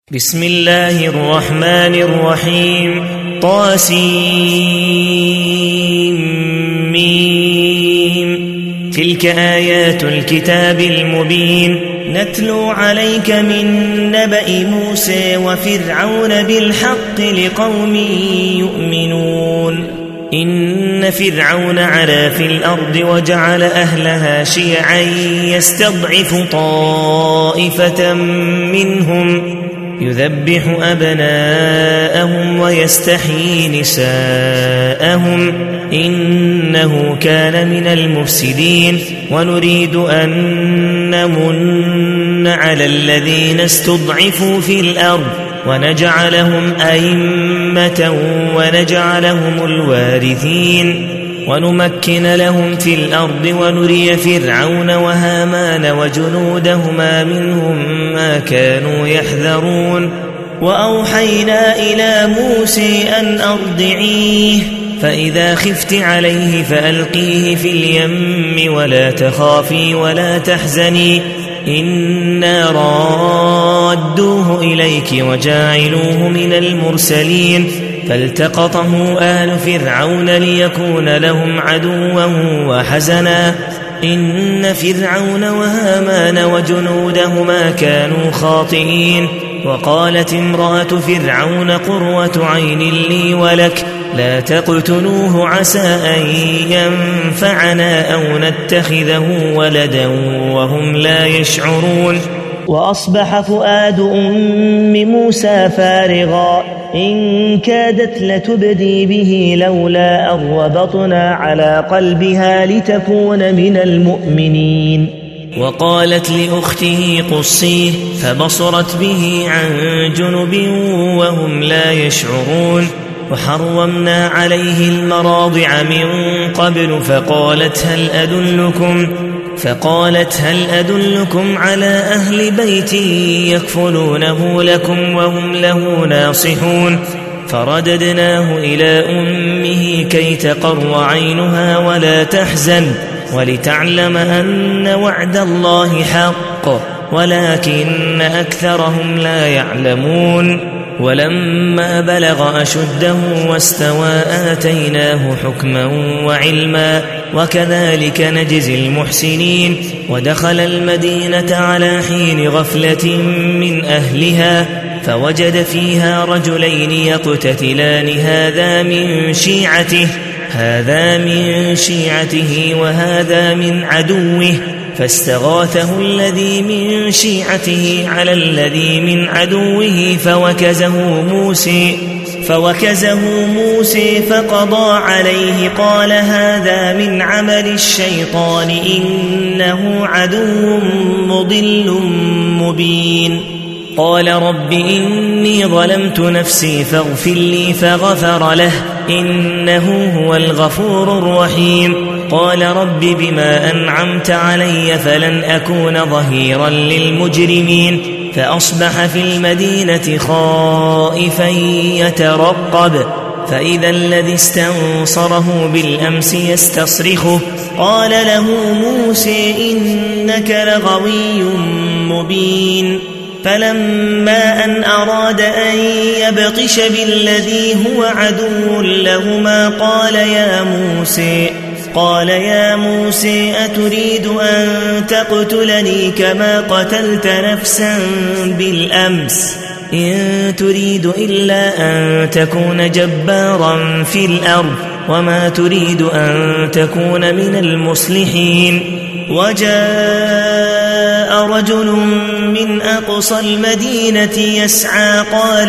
بسم الله الرحمن الرحيم طاسيم تلك آيات الكتاب المبين نتلو عليك من نبأ موسى وفرعون بالحق لقوم يؤمنون إن فرعون علا في الأرض وجعل أهلها شيعا يستضعف طائفة منهم يذبح أبناءهم ويستحيي نساءهم إنه كان من المفسدين ونريد أن نمن على الذين استضعفوا في الأرض ونجعلهم أئمة ونجعلهم الوارثين ونمكن لهم في الأرض ونري فرعون وهامان وجنودهما منهم ما كانوا يحذرون وأوحينا إلى موسى أن أرضعيه فإذا خفت عليه فألقيه في اليم ولا تخافي ولا تحزني إنا رادوه إليك وجاعلوه من المرسلين فالتقطه آل فرعون ليكون لهم عدوا وحزنا إن فرعون وهامان وجنودهما كانوا خاطئين وقالت امرأة فرعون قرة عين لي ولك لا تقتلوه عسى أن ينفعنا أو نتخذه ولدا وهم لا يشعرون وأصبح فؤاد أم موسى فارغا إن كادت لتبدي به لولا أن ربطنا على قلبها لتكون من المؤمنين وقالت لأخته قصيه فبصرت به عن جنب وهم لا يشعرون وحرمنا عليه المراضع من قبل فقالت هل أدلكم على أهل بيت يكفلونه لكم وهم له ناصحون فرددناه إلى أمه كي تقر عينها ولا تحزن ولتعلم أن وعد الله حق ولكن أكثرهم لا يعلمون ولما بلغ أشده واستوى آتيناه حكما وعلما وكذلك نجزي المحسنين ودخل المدينة على حين غفلة من أهلها فوجد فيها رجلين يقتتلان هذا من شيعته وهذا من عدوه فاستغاثه الذي من شيعته على الذي من عدوه فوكزه موسى فقضى عليه قال هذا من عمل الشيطان إنه عدو مضل مبين قال رب إني ظلمت نفسي فاغفر لي فغفر له إنه هو الغفور الرحيم قال رب بما أنعمت علي فلن أكون ظهيرا للمجرمين فأصبح في المدينة خائفا يترقب فإذا الذي استنصره بالأمس يستصرخه قال له موسى إنك لغوي مبين فلما أن أراد أن يبطش بالذي هو عدو لهما قال يا موسى أتريد أن تقتلني كما قتلت نفسا بالأمس إن تريد إلا أن تكون جبارا في الأرض وما تريد أن تكون من المصلحين وجاء رجل من أقصى المدينة يسعى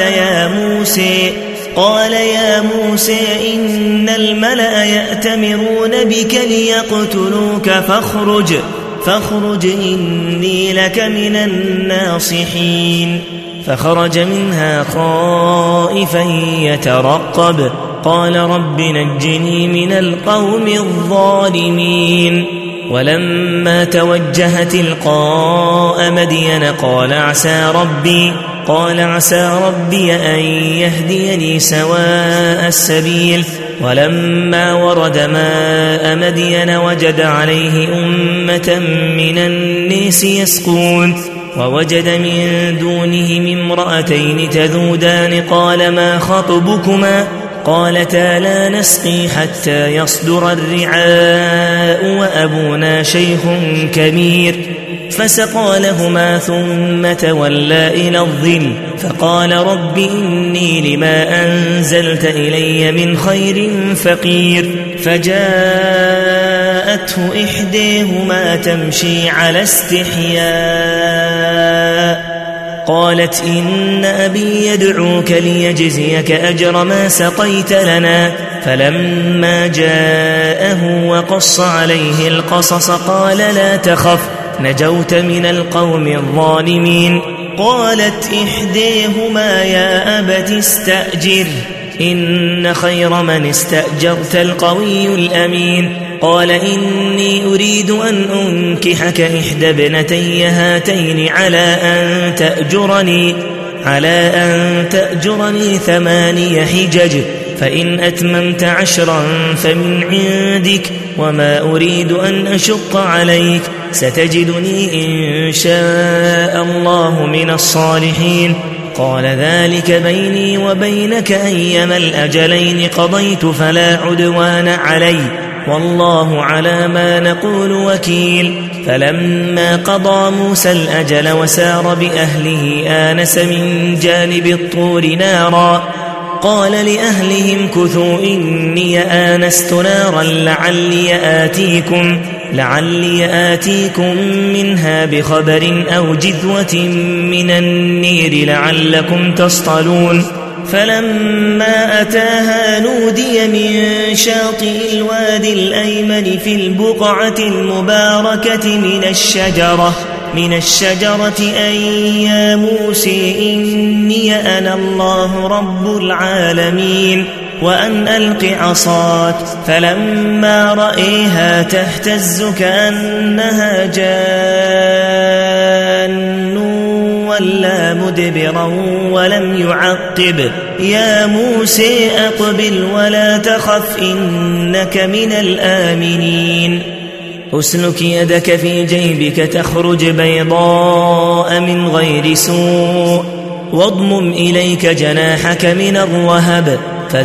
قال يا موسى إن الملأ يأتمرون بك ليقتلوك فاخرج إني لك من الناصحين فخرج منها خائفا يترقب قال رب نجني من القوم الظالمين ولما توجه تلقاء مدين قال عسى ربي أن يهديني سواء السبيل ولما ورد ماء مدين وجد عليه أمة من الناس يسقون ووجد من دونهم امرأتين تذودان قال ما خطبكما قالتا لا نسقي حتى يصدر الرعاء وأبونا شيخ كبير فسقى لهما ثم تولى إلى الظل فقال رب إني لما أنزلت إلي من خير فقير فجاءته إحداهما تمشي على استحياء قالت إن أبي يدعوك ليجزيك أجر ما سقيت لنا فلما جاءه وقص عليه القصص قال لا تخف نجوت من القوم الظالمين قالت إحداهما يا أبت استأجر إن خير من استأجرت القوي الأمين قال إني أريد أن أنكحك إحدى ابنتي هاتين على أن تأجرني 8 حجج فإن أتممت 10 فمن عندك وما أريد أن أشق عليك ستجدني إن شاء الله من الصالحين قال ذلك بيني وبينك أيما الأجلين قضيت فلا عدوان علي والله على ما نقول وكيل فلما قضى موسى الأجل وسار بأهله آنس من جانب الطور نارا قال لأهلهم كثوا إني آنست نارا لعلي آتيكم منها بخبر أو جذوة من النير لعلكم تصطلون فلما أتاها نودي من شاطئ الوادي الأيمن في البقعة المباركة من الشجرة أن يا موسى إني أنا الله رب العالمين وأن ألق عصاك فلما رأيها تهتز كأنها جان ولا مدبرا ولم يعقب يا موسى أقبل ولا تخف إنك من الآمنين أسلك يدك في جيبك تخرج بيضاء من غير سوء واضمم إليك جناحك من الرهب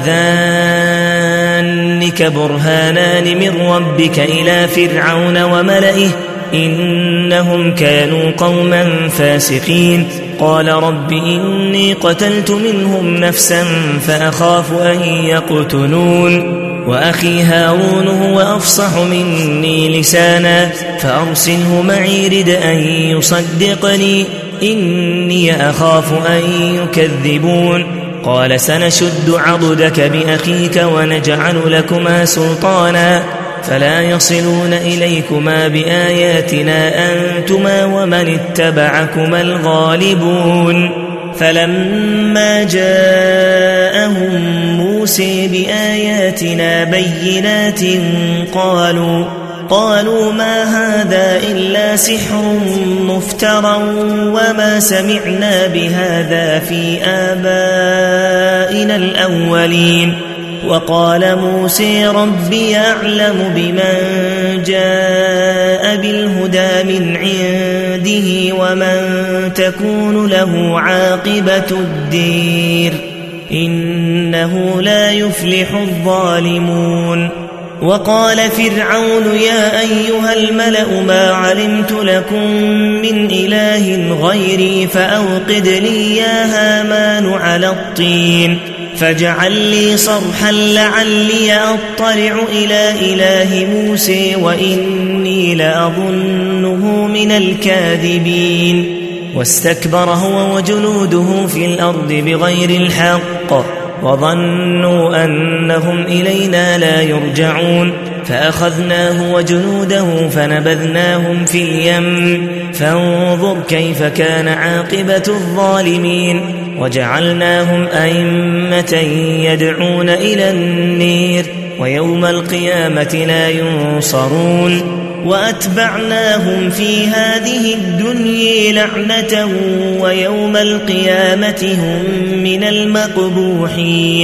فذلك برهانان من ربك إلى فرعون وملئه إنهم كانوا قوما فاسقين قال رب إني قتلت منهم نفسا فأخاف أن يقتلون وأخي هارون هو أفصح مني لسانا فأرسله معي رد أن يصدقني إني أخاف أن يكذبون قال سنشد عضدك بأخيك ونجعل لكما سلطانا فلا يصلون إليكما بآياتنا أنتما ومن اتبعكما الغالبون فلما جاءهم موسى بآياتنا بينات قالوا ما هذا إلا سحر مفترى وما سمعنا بهذا في آبائنا الأولين وقال موسى ربي أعلم بمن جاء بالهدى من عنده ومن تكون له عاقبة الدير إنه لا يفلح الظالمون وقال فرعون يا أيها الملأ ما علمت لكم من إله غيري فأوقد لي يا هامان على الطين فاجعل لي صرحا لعلي أطلع إلى إله موسى وإني لأظنه من الكاذبين واستكبر هو وجنوده في الأرض بغير الحق وظنوا أنهم إلينا لا يرجعون فأخذناه وجنوده فنبذناهم في اليم فانظر كيف كان عاقبة الظالمين وجعلناهم أئمة يدعون إلى النير ويوم القيامة لا ينصرون وأتبعناهم في هذه الدنيا لعنة ويوم القيامة هم من المقبوحين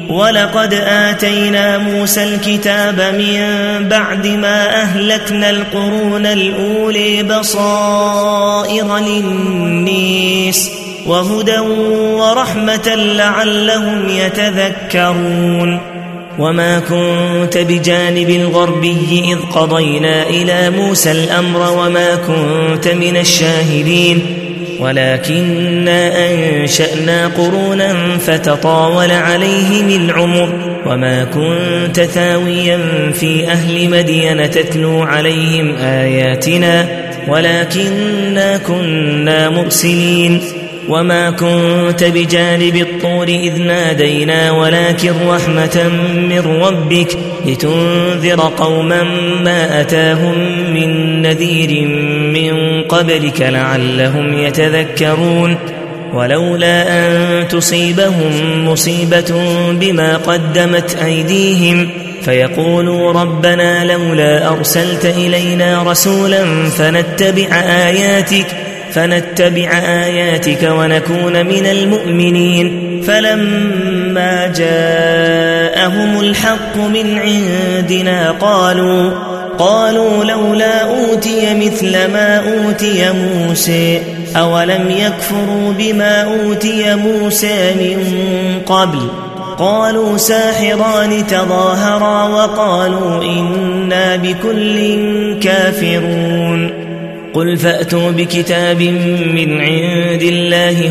ولقد آتينا موسى الكتاب من بعد ما أهلكنا القرون الأولي بصائر للناس وهدى ورحمة لعلهم يتذكرون وما كنت بجانب الغربي إذ قضينا إلى موسى الأمر وما كنت من الشاهدين ولكننا أنشأنا قرونا فتطاول عليهم العمر وما كنت ثاويا في أهل مدين تتلو عليهم آياتنا ولكننا كنا مرسلين وما كنت بجانب الطور إذ نادينا ولكن رحمة من ربك لتنذر قوما ما أتاهم من نذير من قبلك لعلهم يتذكرون ولولا أن تصيبهم مصيبة بما قدمت أيديهم فيقولوا ربنا لولا أرسلت إلينا رسولا فنتبع آياتك ونكون من المؤمنين فلما جاءهم الحق من عندنا قالوا لولا أوتي مثل ما أوتي موسى أولم يكفروا بما أوتي موسى من قبل قالوا ساحران تظاهرا وقالوا إنا بكل كافرون قل فأتوا بكتاب من عند الله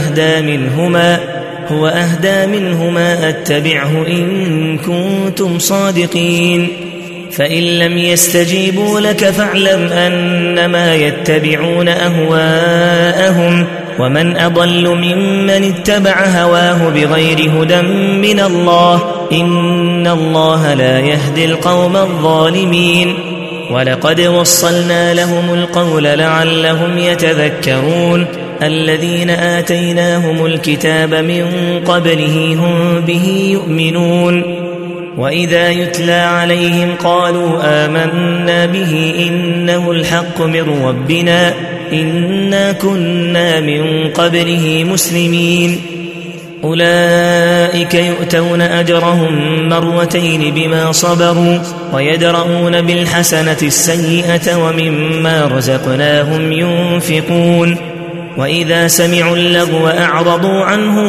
هو أهدى منهما أتبعه إن كنتم صادقين فإن لم يستجيبوا لك فاعلم أنما يتبعون أهواءهم ومن أضل ممن اتبع هواه بغير هدى من الله إن الله لا يهدي القوم الظالمين ولقد وصلنا لهم القول لعلهم يتذكرون الذين آتيناهم الكتاب من قبله هم به يؤمنون وإذا يتلى عليهم قالوا آمنا به إنه الحق من ربنا إنا كنا من قبله مسلمين أولئك يؤتون أجرهم مرتين بما صبروا ويدرؤون بالحسنة السيئة ومما رزقناهم ينفقون وإذا سمعوا اللغو أعرضوا عنه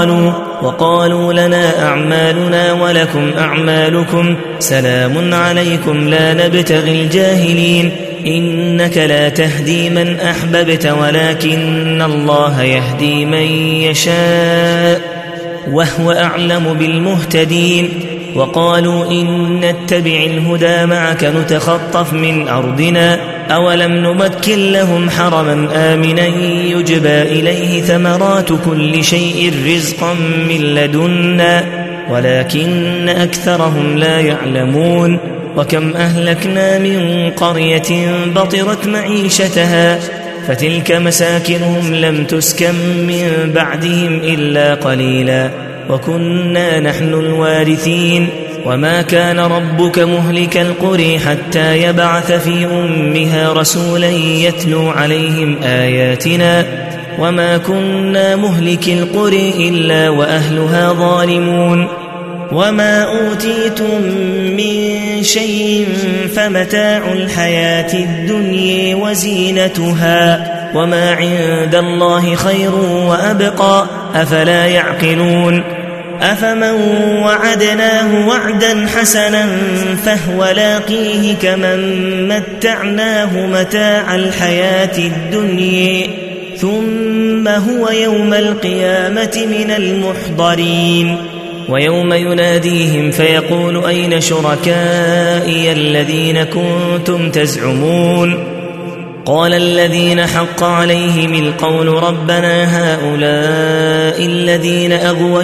وقالوا لنا أعمالنا ولكم أعمالكم سلام عليكم لا نبتغي الجاهلين إنك لا تهدي من أحببت ولكن الله يهدي من يشاء وهو أعلم بالمهتدين وقالوا إن نتبع الهدى معك نتخطف من أرضنا أولم نمكن لهم حرما آمنا يجبى إليه ثمرات كل شيء رزقا من لدنا ولكن أكثرهم لا يعلمون وكم أهلكنا من قرية بطرت معيشتها فتلك مساكنهم لم تسكن من بعدهم إلا قليلا وكنا نحن الوارثين وما كان ربك مهلك القرى حتى يبعث في أمها رسولا يتلو عليهم آياتنا وما كنا مهلك القرى إلا وأهلها ظالمون وما أوتيتم من شيء فمتاع الحياة الدنيا وزينتها وما عند الله خير وأبقى أفلا يعقلون أفمن وعدناه وعدا حسنا فهو لاقيه كمن متعناه متاع الحياة الدنيا ثم هو يوم القيامة من المحضرين ويوم يناديهم فيقول أين شركائي الذين كنتم تزعمون قال الذين حق عليهم القول ربنا هؤلاء الذين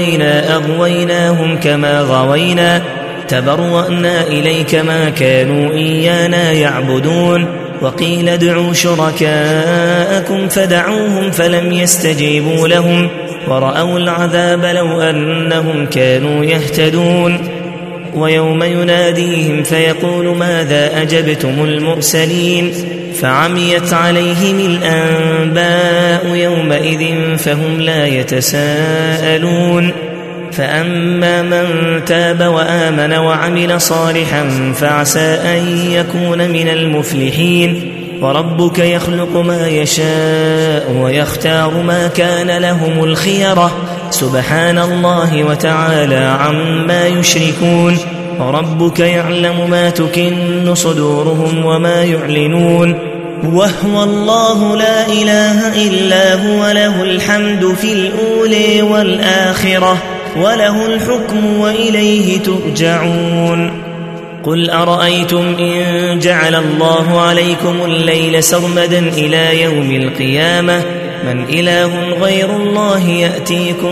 أغويناهم كما غوينا تبرأنا إليك ما كانوا إيانا يعبدون وقيل ادعوا شركاءكم فدعوهم فلم يستجيبوا لهم ورأوا العذاب لو أنهم كانوا يهتدون ويوم يناديهم فيقول ماذا أجبتم المرسلين فعميت عليهم الأنباء يومئذ فهم لا يتساءلون فأما من تاب وآمن وعمل صالحا فعسى أن يكون من المفلحين وربك يخلق ما يشاء ويختار ما كان لهم الخيرة سبحان الله وتعالى عما يشركون وربك يعلم ما تكن صدورهم وما يعلنون وهو الله لا إله إلا هو له الحمد في الأولى والآخرة وله الحكم وإليه ترجعون قل أرأيتم إن جعل الله عليكم الليل سرمدا إلى يوم القيامة من إله غير الله يأتيكم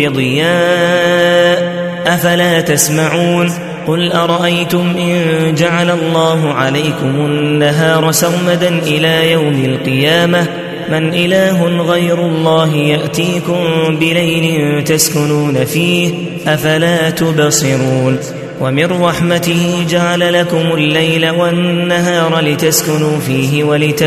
بضياء أفلا تسمعون قل أرأيتم إن جعل الله عليكم النهار سرمدا إلى يوم القيامة من إله غير الله يأتيكم بليل تسكنون فيه أفلا تبصرون ومن رحمته جعل لكم الليل والنهار لتسكنوا فيه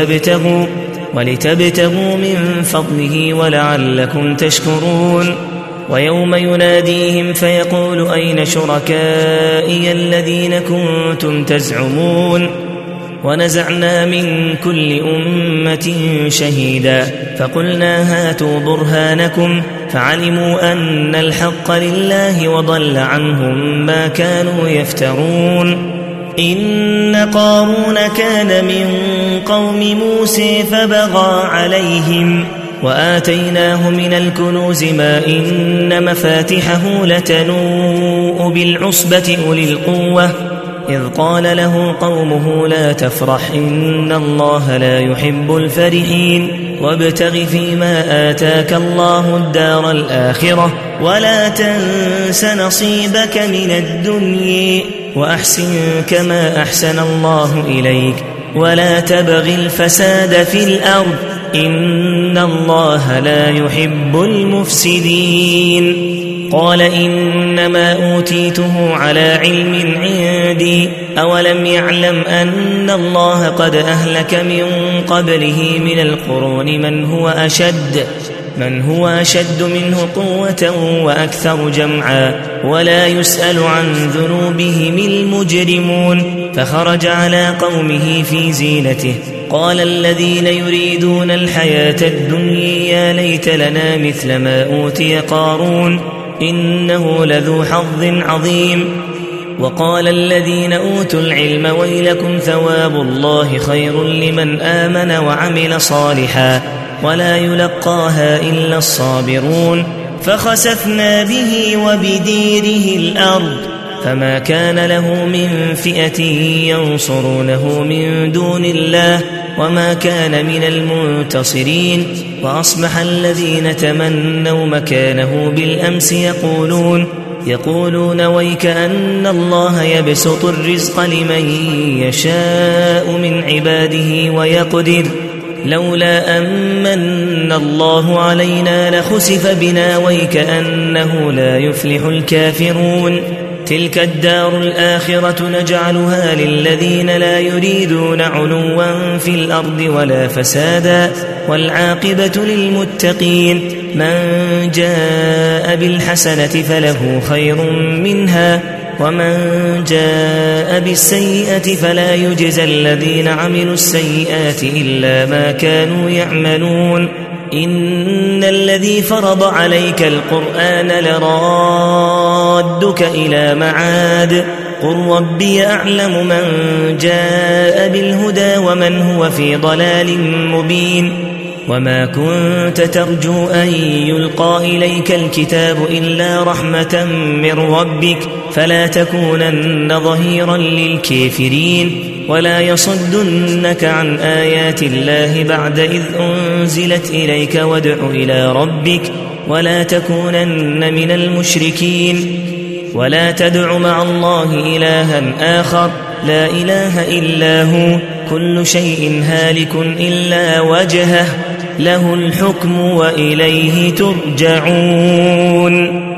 ولتبتغوا من فضله ولعلكم تشكرون ويوم يناديهم فيقول أين شركائي الذين كنتم تزعمون ونزعنا من كل أمة شهيدا فقلنا هاتوا برهانكم فعلموا أن الحق لله وضل عنهم ما كانوا يفترون إن قارون كان من قوم موسى فبغى عليهم وآتيناه من الكنوز ما إن مفاتحه لتنوء بالعصبة أولي القوة إذ قال له قومه لا تفرح إن الله لا يحب الفرحين وابتغ فيما آتاك الله الدار الآخرة ولا تنس نصيبك من الدنيا وأحسن كما أحسن الله إليك ولا تبغ الفساد في الأرض إن الله لا يحب المفسدين قال إنما أوتيته على علم عندي أولم يعلم أن الله قد أهلك من قبله من القرون من هو أشد منه قوة وأكثر جمعا ولا يسأل عن ذنوبهم المجرمون فخرج على قومه في زينته قال الذين يريدون الحياة الدنيا يا ليت لنا مثل ما أوتي قارون إنه لذو حظ عظيم وقال الذين أوتوا العلم ويلكم ثواب الله خير لمن آمن وعمل صالحا ولا يلقاها إلا الصابرون فخسفنا به وبديره الأرض فما كان له من فئة ينصرونه من دون الله وما كان من المنتصرين وأصبح الذين تمنوا مكانه بالأمس يقولون ويك أن الله يبسط الرزق لمن يشاء من عباده ويقدر لولا أمن الله علينا لخسف بنا ويك أنه لا يفلح الكافرون تلك الدار الآخرة نجعلها للذين لا يريدون علوا في الأرض ولا فسادا والعاقبة للمتقين من جاء بالحسنة فله خير منها ومن جاء بالسيئة فلا يجزى الذين عملوا السيئات إلا ما كانوا يعملون إن الذي فرض عليك القرآن لرادك إلى معاد قل ربي أعلم من جاء بالهدى ومن هو في ضلال مبين وما كنت ترجو أن يلقى إليك الكتاب إلا رحمة من ربك فلا تكونن ظهيرا للكافرين ولا يصدنك عن آيات الله بعد إذ أنزلت إليك وادع إلى ربك ولا تكونن من المشركين ولا تدع مع الله إلها آخر لا إله إلا هو كل شيء هالك إلا وجهه له الحكم وإليه ترجعون